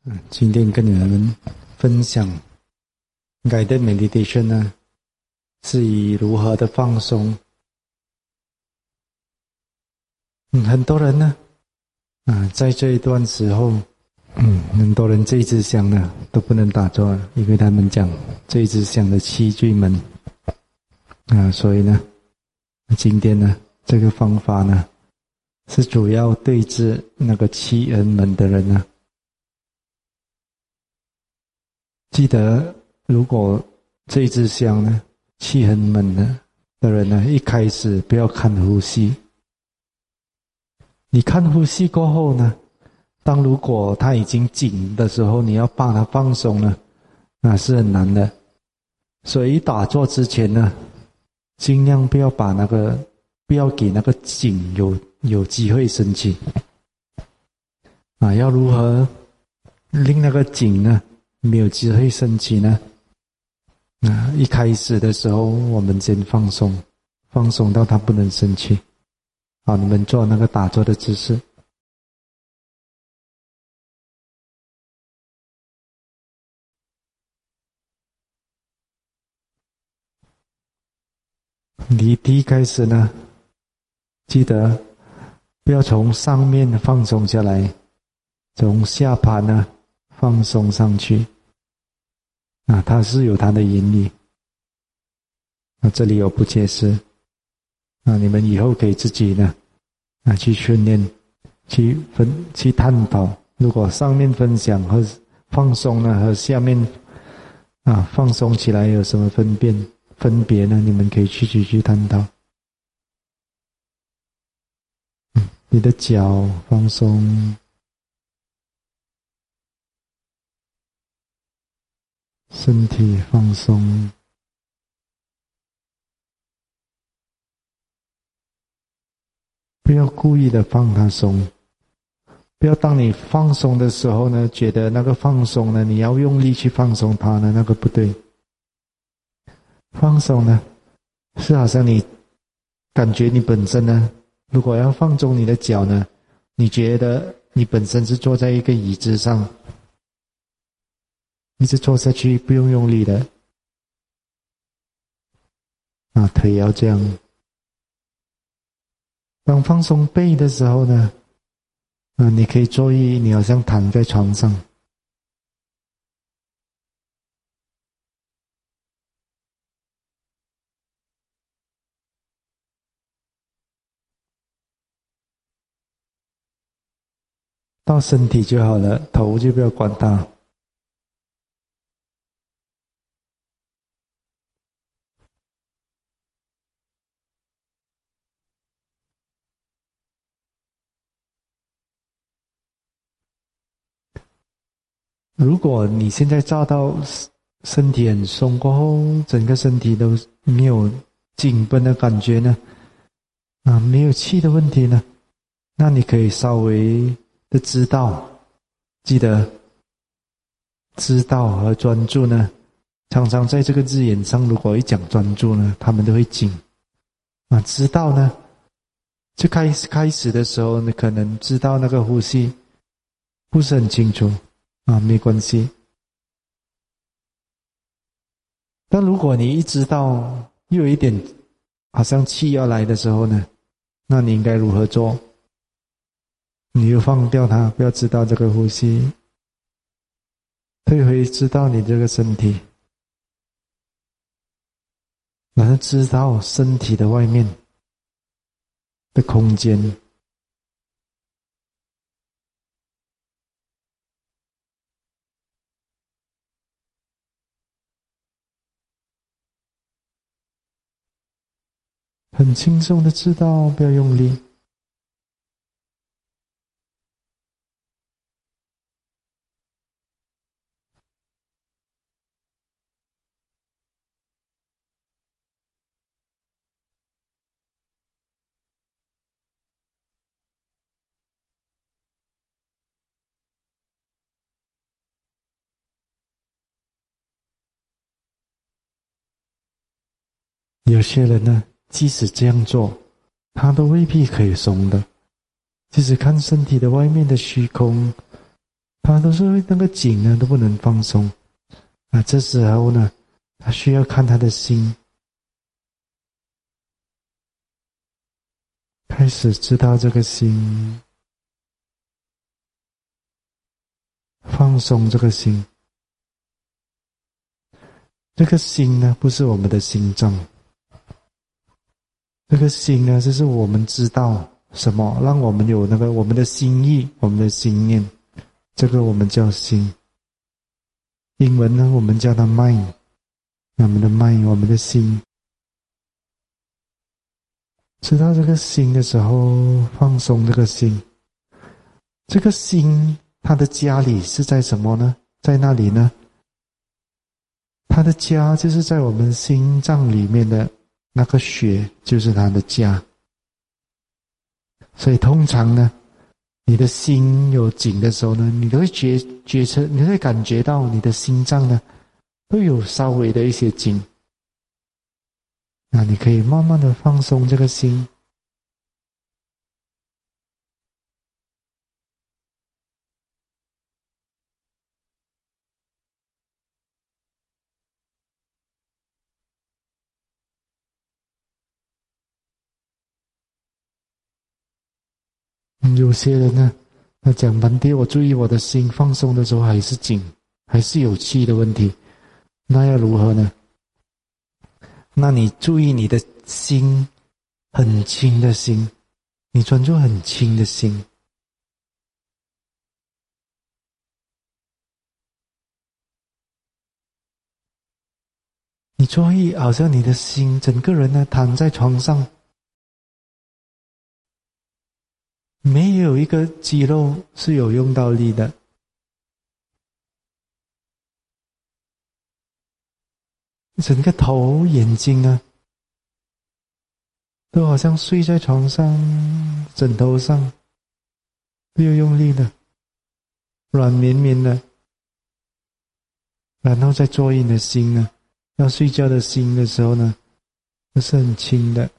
今天跟你们分享 Guided Meditation 呢，是以如何的放松。很多人呢，在这一段时候，很多人这一支香呢都不能打坐，因为他们讲这一支香的七具门，所以呢，今天呢这个方法呢，是主要对治那个七恩门的人呢。记得，如果这一支香呢，气很闷的人呢，一开始不要看呼吸。你看呼吸过后呢，当如果它已经紧的时候，你要把它放松呢，那是很难的。所以打坐之前呢，尽量不要给那个紧有机会升起。要如何令那个紧呢？没有机会升起呢？一开始的时候，我们先放松到它不能升起。好，你们做那个打坐的姿势。你第一开始呢，记得不要从上面放松下来，从下巴呢放松上去。它是有它的原理。这里有不解释。你们以后可以自己呢，去训练，去探讨。如果上面分享和放松呢，和下面放松起来有什么分别呢？你们可以去探讨。你的脚放松。身体放松，不要故意的放它松，不要当你放松的时候呢，觉得那个放松呢，你要用力去放松它呢，那个不对。放松呢，是好像你感觉你本身呢，如果要放松你的脚呢，你觉得你本身是坐在一个椅子上，一直坐下去，不用用力的。腿要这样。当放松背的时候呢，你可以坐意你好像躺在床上。到身体就好了，头就不要管它。如果你现在照到身体很松过后，整个身体都没有紧绷的感觉呢，没有气的问题呢，那你可以稍微的知道，记得知道和专注呢，常常在这个字眼上，如果一讲专注呢，他们都会紧。知道呢，就开始的时候，你可能知道那个呼吸不是很清楚。没关系。但如果你一知道又有一点好像气要来的时候呢，那你应该如何做？你就放掉它，不要知道这个呼吸，退回知道你这个身体，然后知道身体的外面的空间。很轻松的知道，不要用力。有些人呢，即使这样做，他都未必可以松的。即使看身体的外面的虚空， 他都是那个颈呢都不能放松啊。这时候呢，他需要看他的心，开始知道这个心，放松这个心。这个心呢，不是我们的心脏，这个心呢，就是我们知道什么，让我们有那个我们的心意，我们的心念，这个我们叫心。英文呢，我们叫它 mind， 我们的 mind， 我们的心。知道这个心的时候，放松这个心。这个心，它的家里是在什么呢？在那里呢？它的家就是在我们心脏里面的那个血，就是它的家。所以通常呢，你的心有紧的时候呢，你都会你会感觉到你的心脏呢，都有稍微的一些紧。那你可以慢慢的放松这个心。有些人呢，他讲半天，我注意我的心放松的时候还是紧，还是有气的问题，那要如何呢？那你注意你的心，很轻的心，你专注很轻的心。你注意，好像你的心整个人呢躺在床上，没有一个肌肉是有用到力的，整个头、眼睛呢，都好像睡在床上、枕头上，没有用力的，软绵绵的。然后再做你的心呢，要睡觉的心的时候呢，都是很轻的。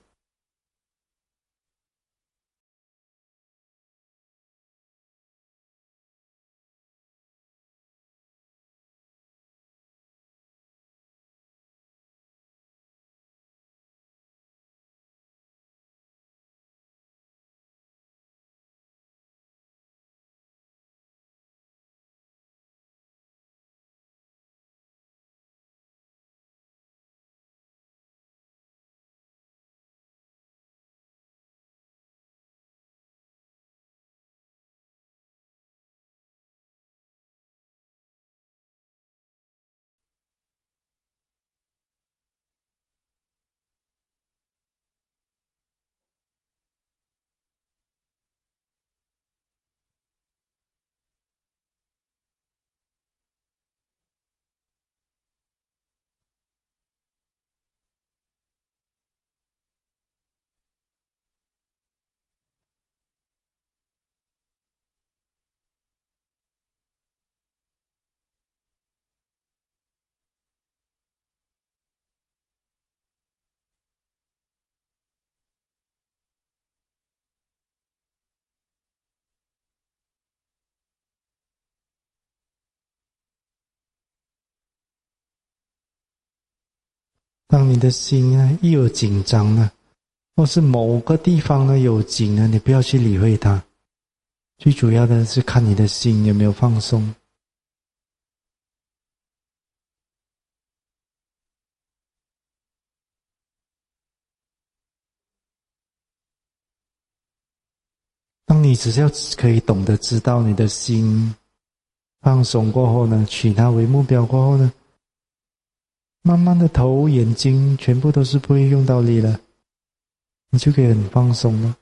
当你的心呢一有紧张呢，或是某个地方呢有紧呢，你不要去理会它，最主要的是看你的心有没有放松。当你只是要可以懂得知道你的心放松过后呢，取它为目标过后呢，慢慢的头、眼睛全部都是不会用到力了，你就可以很放松了。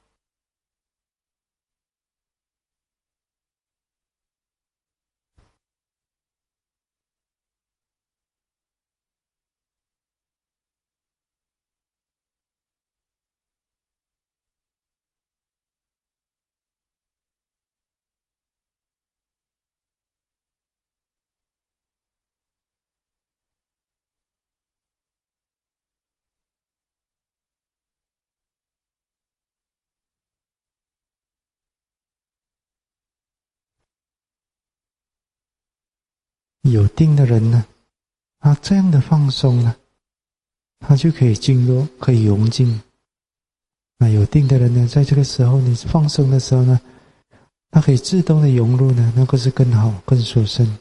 有定的人呢，他这样的放松呢，他就可以进入，可以融进。那有定的人呢，在这个时候你放松的时候呢，他可以自动的融入呢，那个是更好、更殊胜。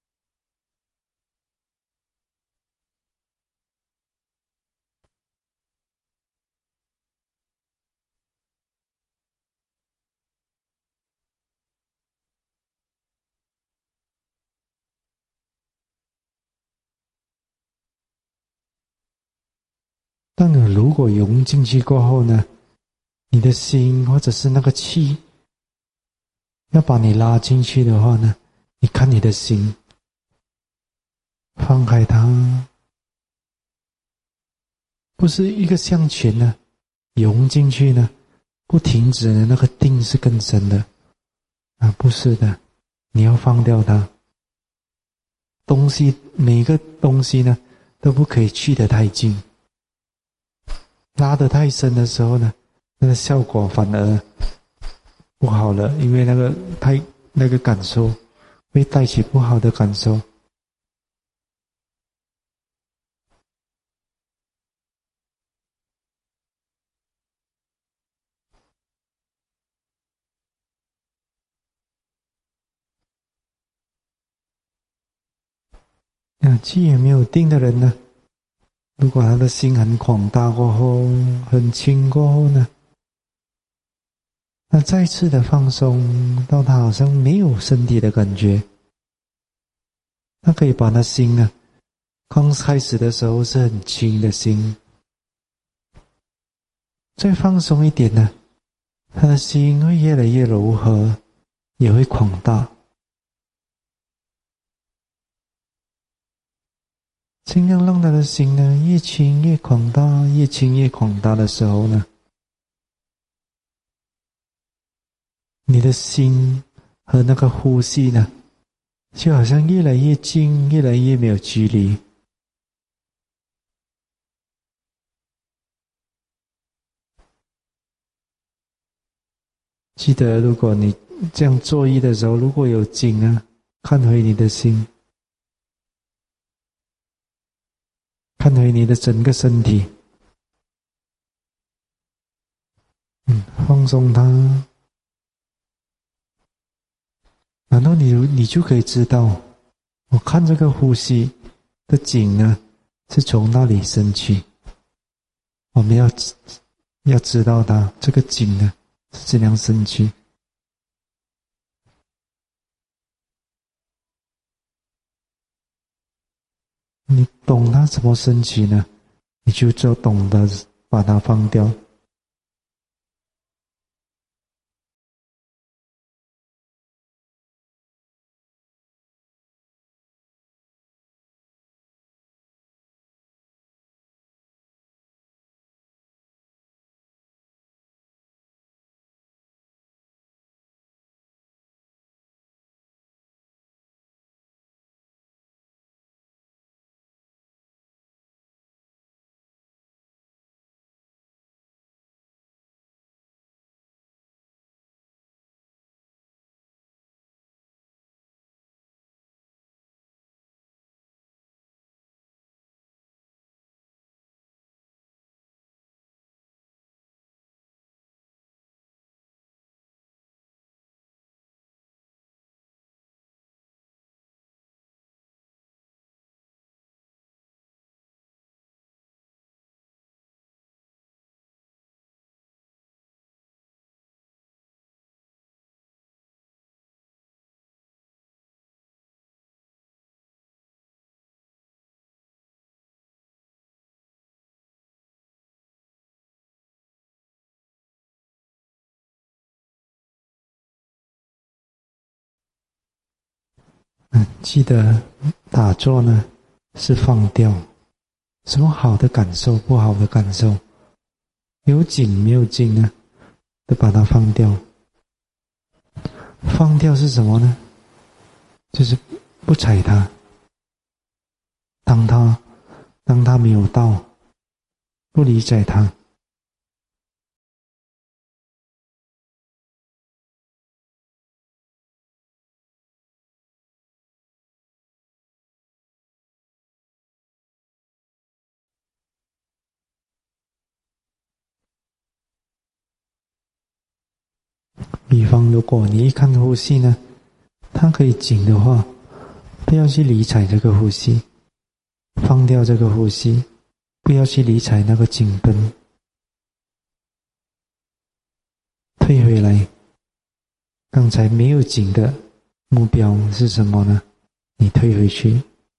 当你如果融进去过后呢，你的心或者是那个气要把你拉进去的话呢，你看你的心，放开它，不是一个向前呢，融进去呢，不停止的那个定是更深的啊，不是的，你要放掉它。东西每个东西呢，都不可以去得太近，拉得太深的时候呢，那个效果反而不好了，因为那个感受会带起不好的感受。气也没有定的人呢，如果他的心很广大过后，很轻过后呢，那再次的放松到他好像没有身体的感觉，他可以把他心呢，刚开始的时候是很轻的心，再放松一点呢，他的心会越来越柔和，也会广大。尽量让他的心呢，越轻越广大，越轻越广大的时候呢，你的心和那个呼吸呢，就好像越来越近，越来越没有距离。记得，如果你这样坐意的时候，如果有景啊，看回你的心，看回你的整个身体，放松它，然后你就可以知道，我看这个呼吸的景呢，是从那里升起。我们要知道它这个景呢是怎样升起。你懂它怎么升起呢？你就懂得把它放掉。记得打坐呢是放掉，什么好的感受、不好的感受，有景没有景呢，都把它放掉。放掉是什么呢？就是不睬它，当它没有到，不理睬它。 比方，如果你一看呼吸呢，它可以紧的话，不要去理睬这个呼吸，放掉这个呼吸，不要去理睬那个紧绷，退回来。刚才没有紧的目标是什么呢？你退回去。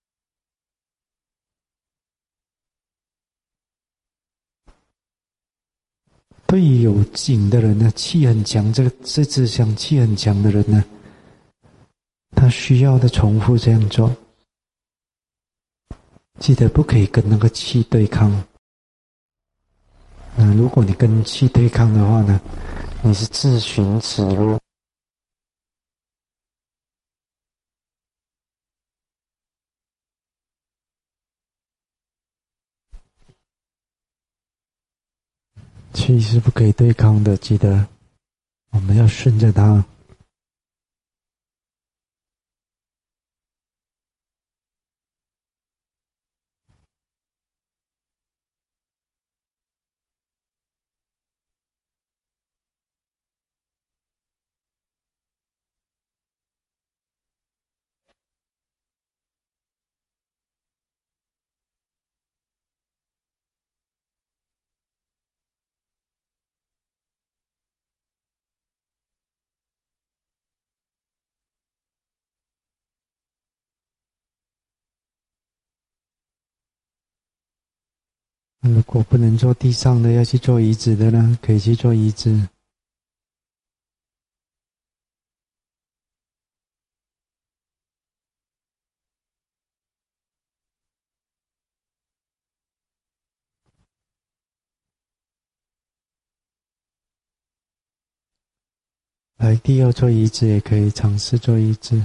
对于有紧的人呢，气很强，这支香气很强的人呢，他需要的重复这样做。记得不可以跟那个气对抗。如果你跟气对抗的话呢，你是自寻死路。气是不可以对抗的，记得我们要顺着它。如果不能坐地上的，要去坐椅子的呢，可以去坐椅子。来地要坐椅子，也可以尝试坐椅子。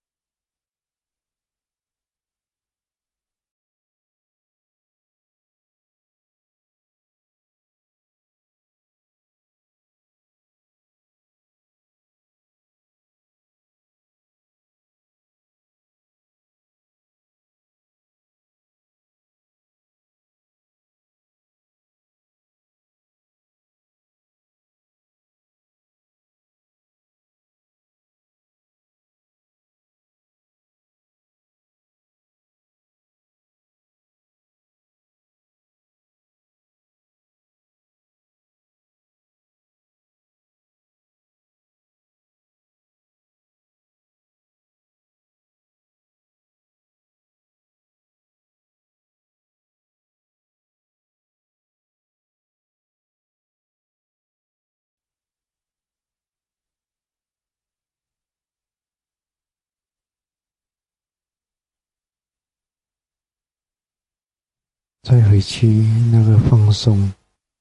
再回去那个放松。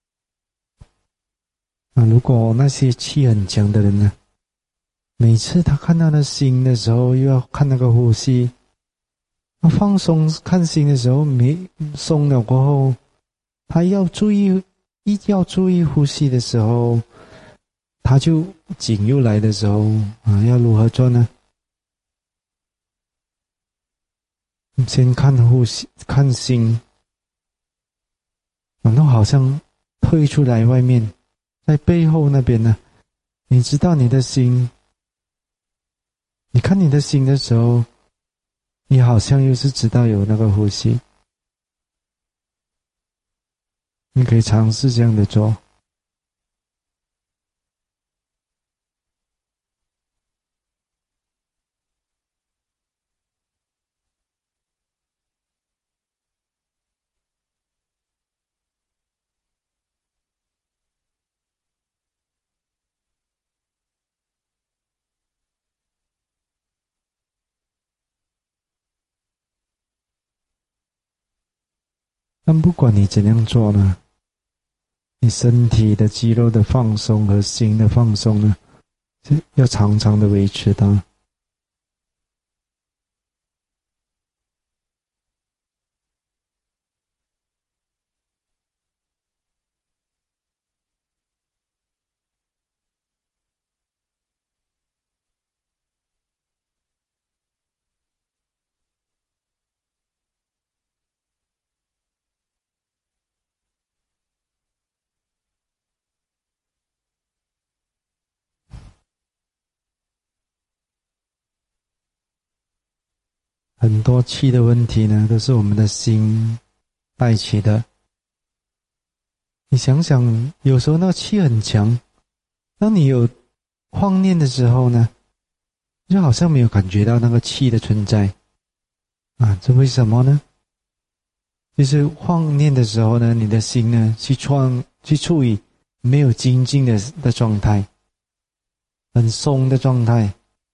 如果那些气很强的人呢，每次他看他的心的时候，又要看那个呼吸。放松看心的时候，没松了过后，他要注意呼吸的时候，他就紧又来的时候要如何做呢？先看呼吸，看心，然后好像退出来外面，在背后那边呢，你知道你的心，你看你的心的时候，你好像又是知道有那个呼吸，你可以尝试这样的做。但不管你怎样做呢，你身体的肌肉的放松和心的放松呢，是要常常的维持它。 很多气的问题呢，都是我们的心带起的。你想想，有时候那个气很强，当你有妄念的时候呢，就好像没有感觉到那个气的存在啊，这为什么呢？就是妄念的时候呢，你的心呢去处于没有精进的状态，很松的状态。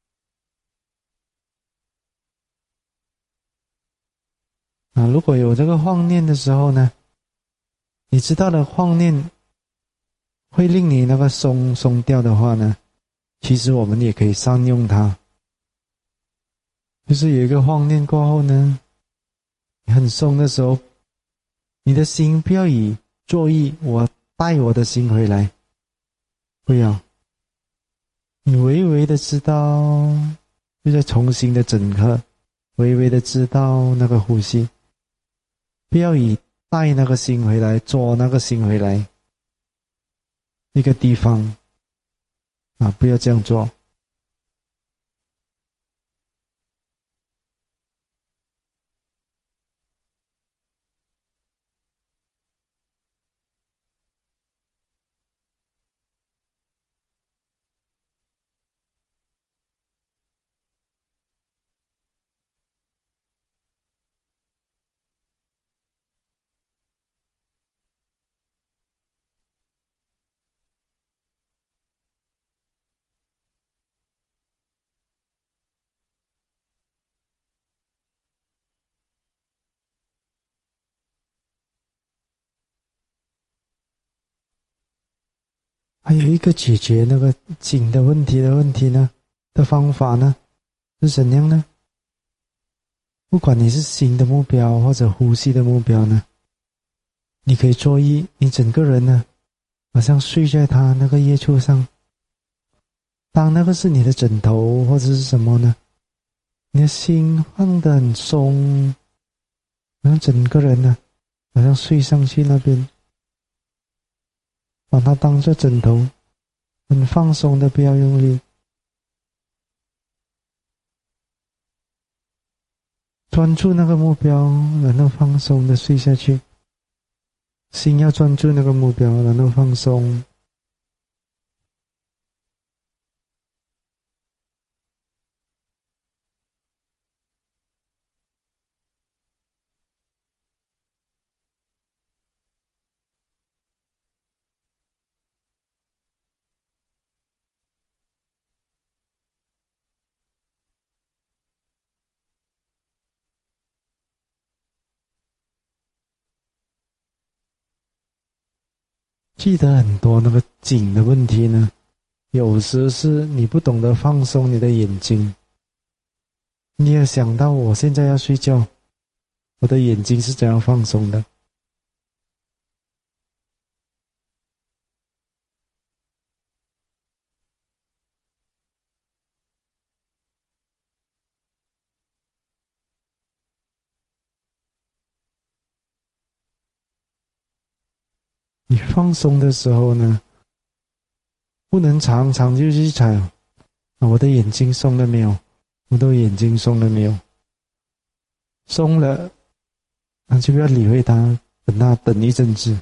啊，如果有这个妄念的时候呢，你知道了妄念会令你那个松掉的话呢，其实我们也可以善用它。就是有一个妄念过后呢，你很松的时候，你的心不要以作意，我带我的心回来，不要，你微微的知道，就再重新的整合，微微的知道那个呼吸，不要以带那个心回来，捉那个心回来一个地方啊，不要这样做。还有一个解决那个紧的问题呢的方法呢，是怎样呢？不管你是心的目标或者呼吸的目标呢，你可以做你整个人呢，好像睡在他那个叶处上。当那个是你的枕头或者是什么呢，你的心放得很松，然后整个人呢，好像睡上去那边，把它当作枕头，很放松的，不要用力。专注那个目标，然后放松的睡下去。心要专注那个目标，然后放松。记得很多那个紧的问题呢，有时是你不懂得放松你的眼睛。你也想到我现在要睡觉，我的眼睛是怎样放松的？你放松的时候呢，不能常常就去猜我的眼睛松了没有？我的眼睛松了没有？松了，那就不要理会它，等一阵子。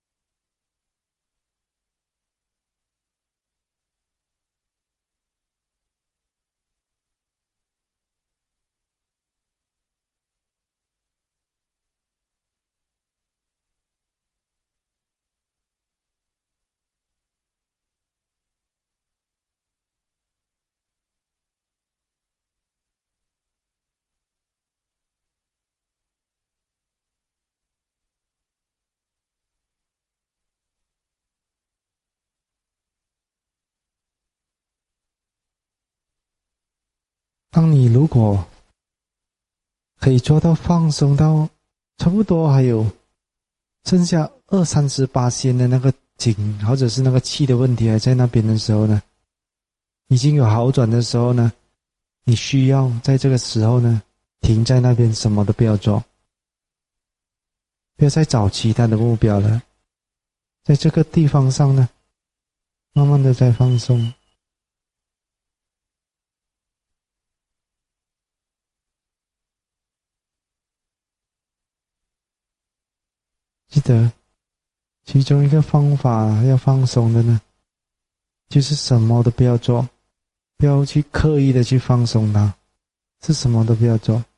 当你如果可以做到放松到差不多还有剩下20-30%的那个紧或者是那个气的问题还在那边的时候呢，已经有好转的时候呢，你需要在这个时候呢停在那边，什么都不要做，不要再找其他的目标了，在这个地方上呢慢慢的在放松。 记得其中一个方法要放松的呢，就是什么都不要做，不要去刻意的去放松它，是什么都不要做。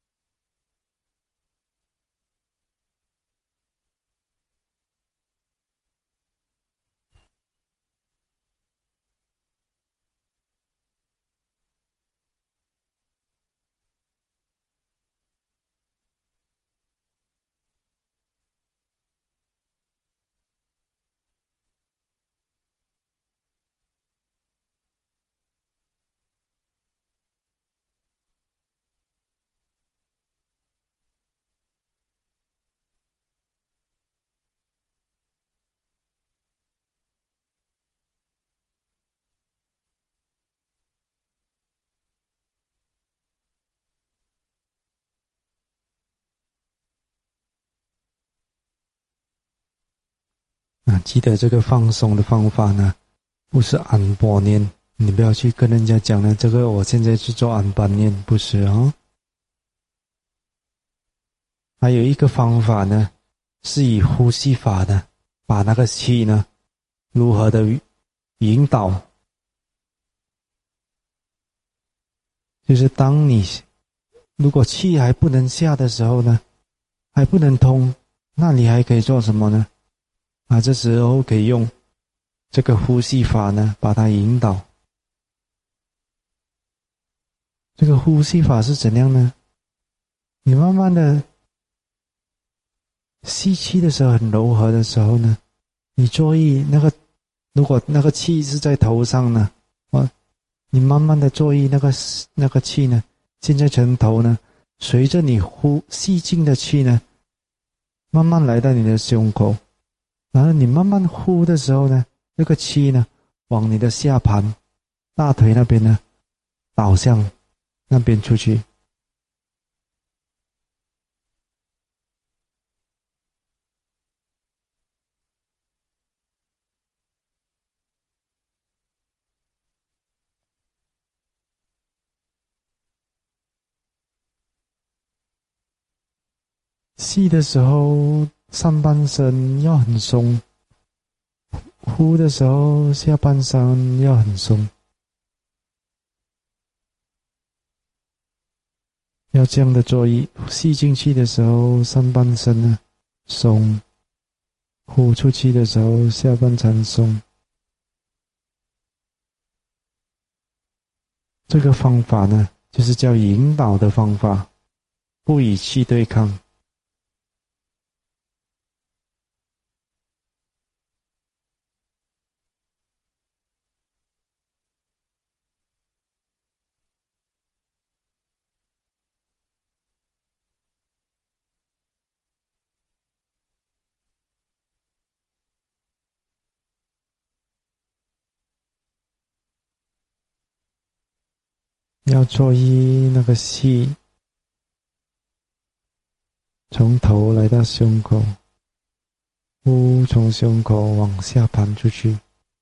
记得这个放松的方法呢，不是安般念，你不要去跟人家讲呢，这个我现在去做安般念，不是哦。还有一个方法呢，是以呼吸法的，把那个气呢，如何的引导，就是当你如果气还不能下的时候呢，还不能通，那你还可以做什么呢？这时候可以用这个呼吸法呢，把它引导。这个呼吸法是怎样呢？你慢慢的吸气的时候很柔和的时候呢，你注意那个，如果那个气是在头上呢，你慢慢的注意那个气呢，现在从头呢，随着你吸进的气呢，慢慢来到你的胸口，然后你慢慢呼的时候呢，那个气呢，往你的下盘、大腿那边呢，导向那边出去。吸的时候，上半身要很松；呼的时候，下半身要很松。要这样的注意，吸进去的时候，上半身呢松；呼出去的时候，下半身松。这个方法呢，就是叫引导的方法，不与气对抗。要注意那个气从头来到胸口，呼从胸口往下盘出去。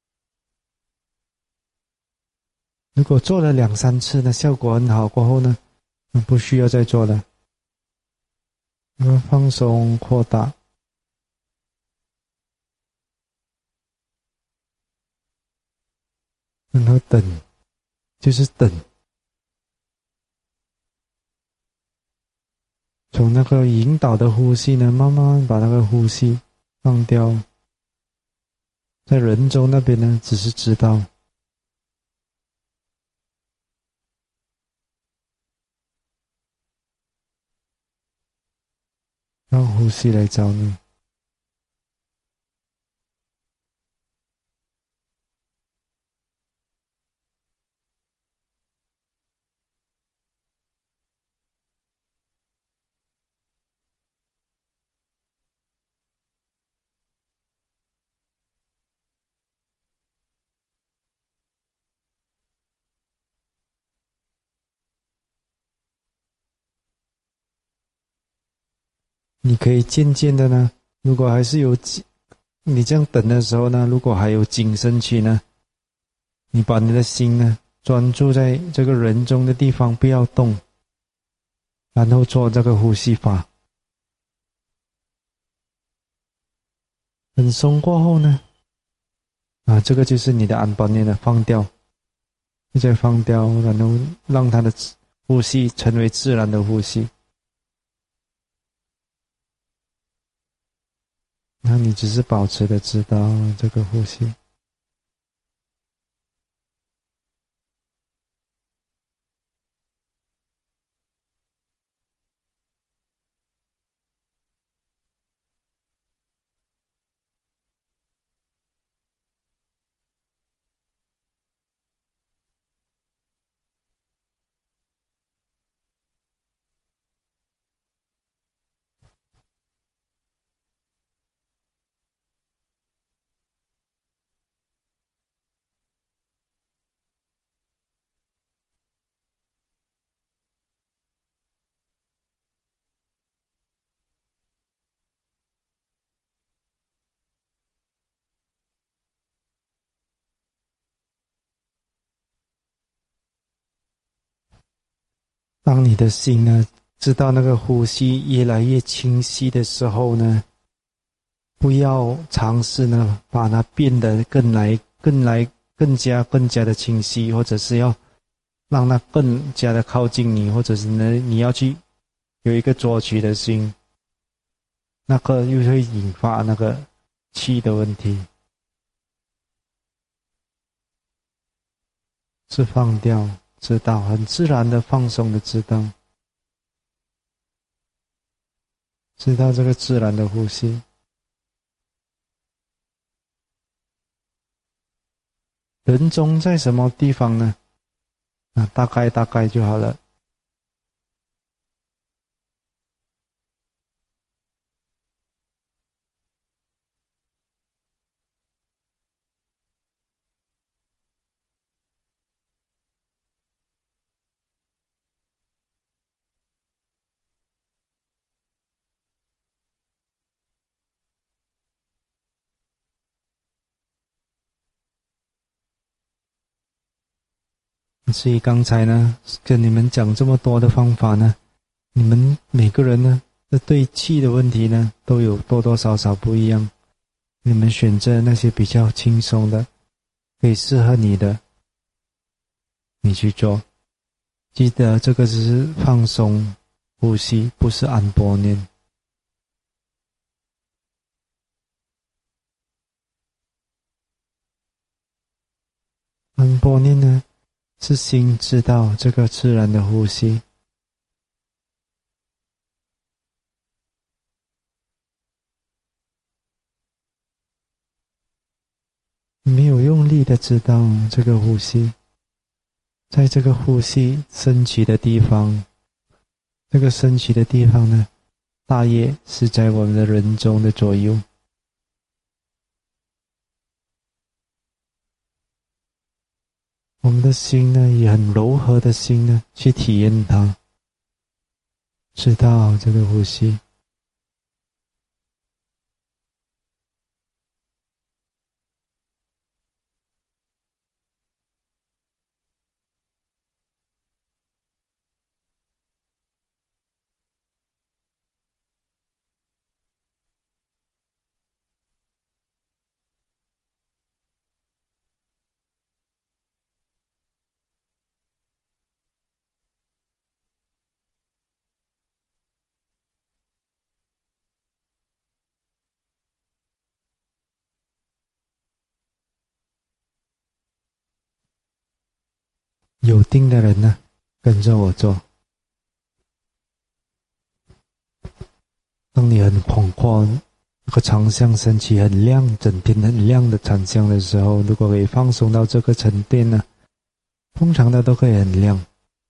如果做了2、3次呢，效果很好过后呢，不需要再做了。放松扩大，然后等，就是等。从那个引导的呼吸呢，慢慢把那个呼吸放掉。在人中那边呢，只是知道，让呼吸来找你。你可以渐渐的呢，如果还是有你这样等的时候呢，如果还有精神期呢，你把你的心呢专注在这个人中的地方，不要动，然后做这个呼吸法。 很松过后呢，这个就是你的安般念的放掉，你再放掉，然后让它的呼吸成为自然的呼吸。那你只是保持的知道这个呼吸。当你的心呢，知道那个呼吸越来越清晰的时候呢，不要尝试呢，把它变得更加的清晰，或者是要让它更加的靠近你，或者是呢，你要去有一个捉取的心，那个又会引发那个气的问题。是放掉，知道，很自然的放松的知道，知道这个自然的呼吸。人中在什么地方呢？大概就好了。所以刚才呢，跟你们讲这么多的方法呢，你们每个人呢，对气的问题呢，都有多多少少不一样。你们选择那些比较轻松的，可以适合你的，你去做。记得这个只是放松呼吸，不是安波念。安波念呢，是心知道这个自然的呼吸，没有用力的知道这个呼吸，在这个呼吸升起的地方，这个升起的地方呢，大约是在我们的人中的左右。我们的心呢，以很柔和的心呢，去体验它，知道这个呼吸。有定的人呢，跟着我做。当你很广阔，那个长相升起很亮，整天很亮的长相的时候，如果可以放松到这个沉淀呢，通常的都可以很亮。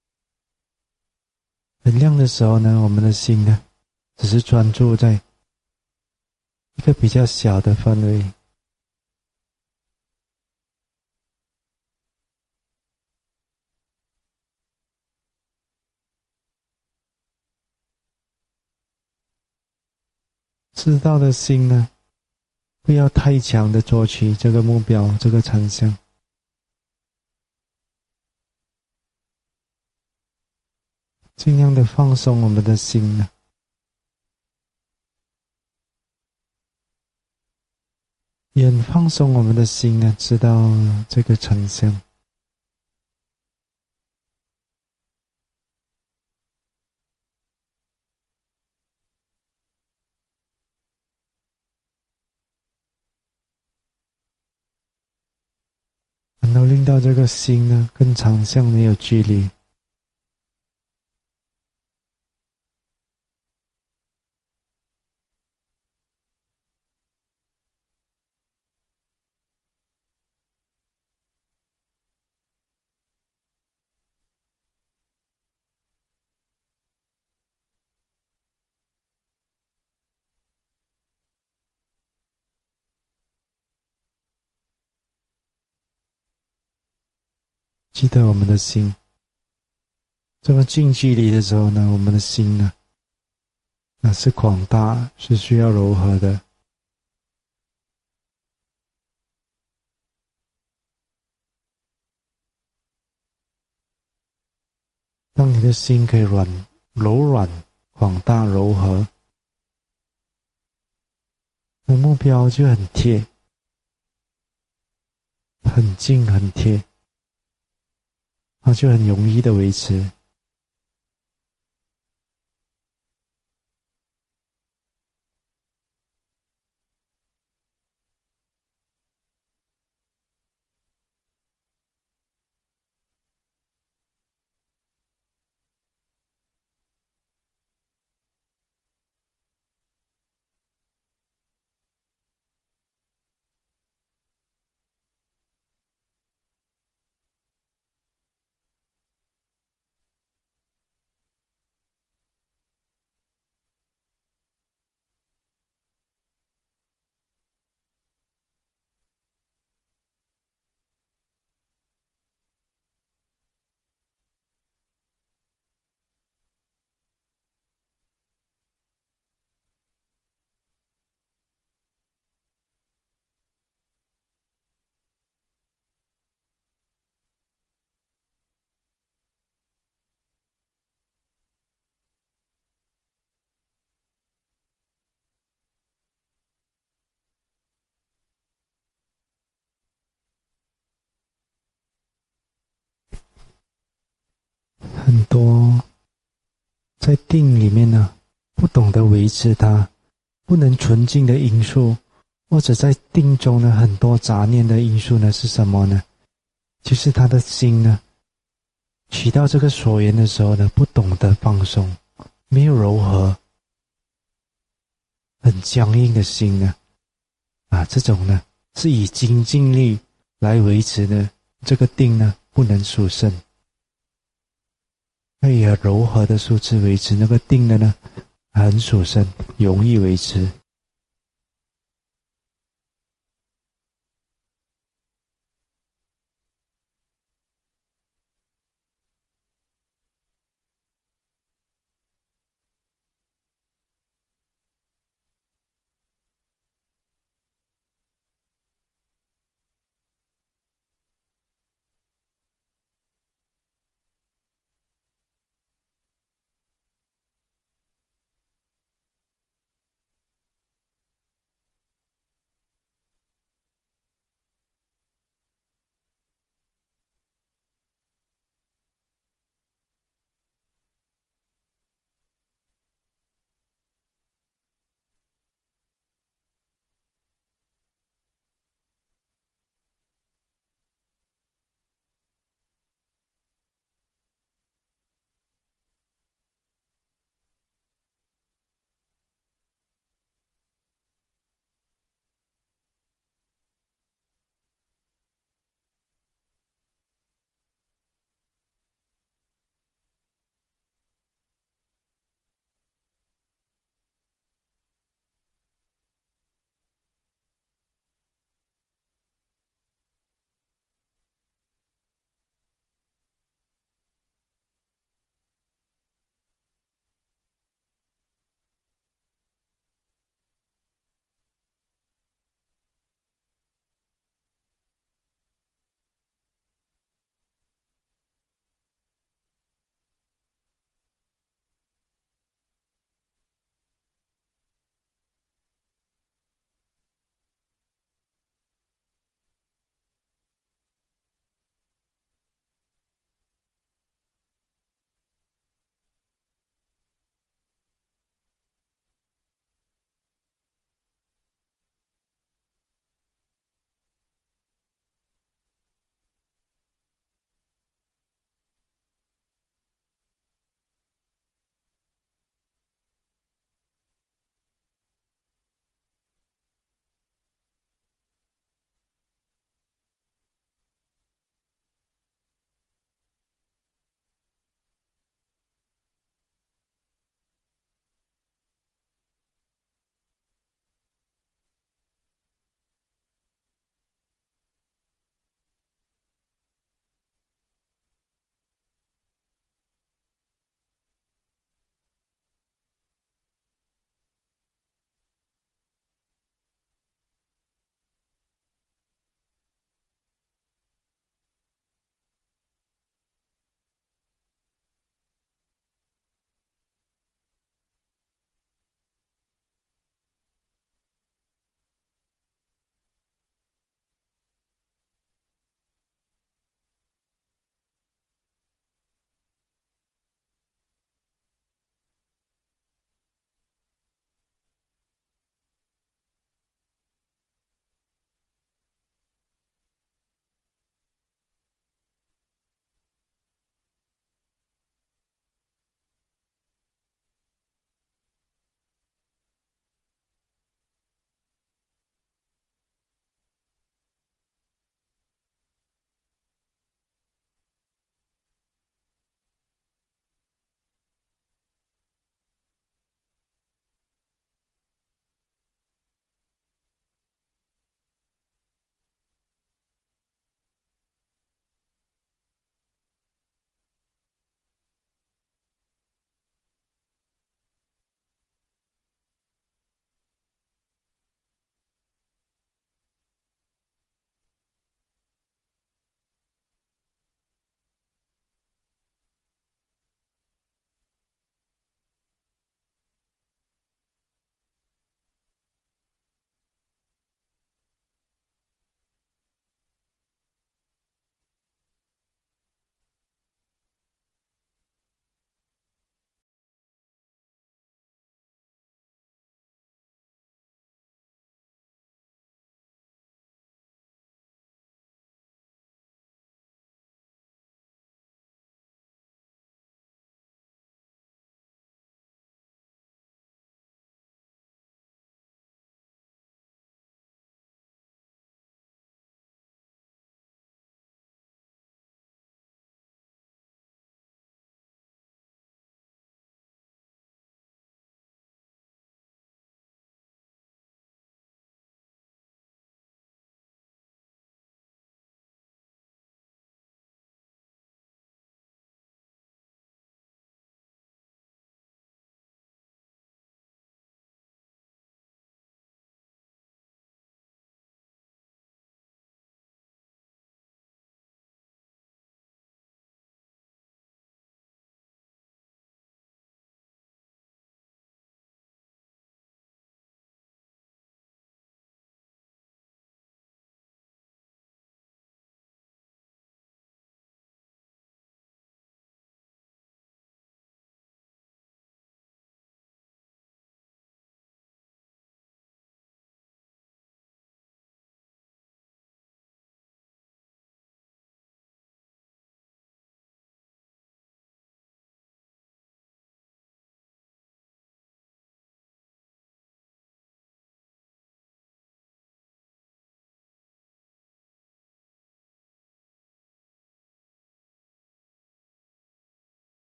很亮的时候呢，我们的心呢，只是专注在一个比较小的范围，知道的心呢，不要太强的捉取这个目标，这个长相，尽量的放松我们的心呢。 也很放松我们的心呢，知道这个成像。然后令到这个心呢，跟长相没有距离。记得我们的心，这么近距离的时候呢，我们的心呢，是广大，是需要柔和的。当你的心可以柔软、广大、柔和，那目标就很贴，很近很贴，它就很容易的维持。很多在定里面呢，不懂得维持它，不能纯净的因素，或者在定中呢，很多杂念的因素呢，是什么呢？就是他的心呢，起到这个所缘的时候呢，不懂得放松，没有柔和，很僵硬的心呢，这种呢，是以精进力来维持的，这个定呢，不能殊胜。那以柔和的数字维持那个定的呢，很殊胜，容易维持。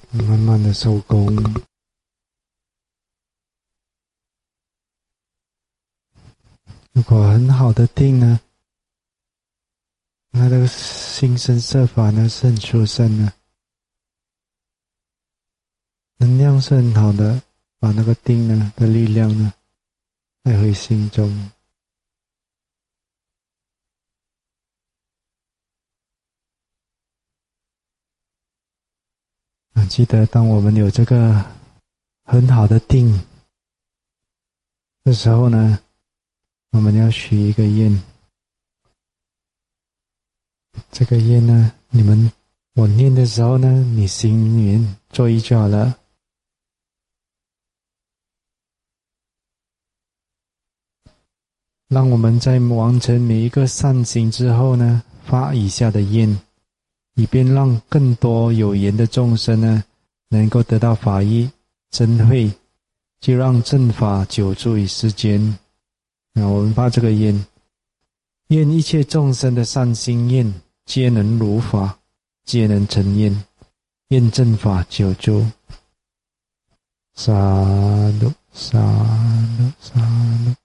慢慢的收工。如果很好的定呢，那这个心身设法呢是很殊胜的，能量是很好的，把那个定呢的力量呢带回心中。记得当我们有这个很好的定的时候呢，我们要许一个愿。这个愿呢，我念的时候呢，你心里面做一就好了。让我们在完成每一个善行之后呢，发以下的愿，以便让更多有缘的众生呢，能够得到法益真慧，就让正法久住于世间。我们发这个愿，愿一切众生的善心愿皆能如法，皆能成愿，愿正法久住。萨埵萨埵萨埵。